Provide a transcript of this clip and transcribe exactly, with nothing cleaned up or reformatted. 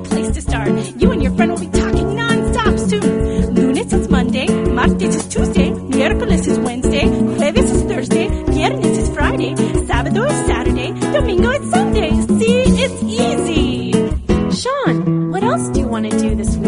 great place to start. You and your friend will be talking non-stop soon. Lunes is Monday, martes is Tuesday, miércoles is Wednesday, jueves is Thursday, viernes is Friday, sábado is Saturday, domingo is Sunday. See, it's easy. Sean, what else do you want to do this week?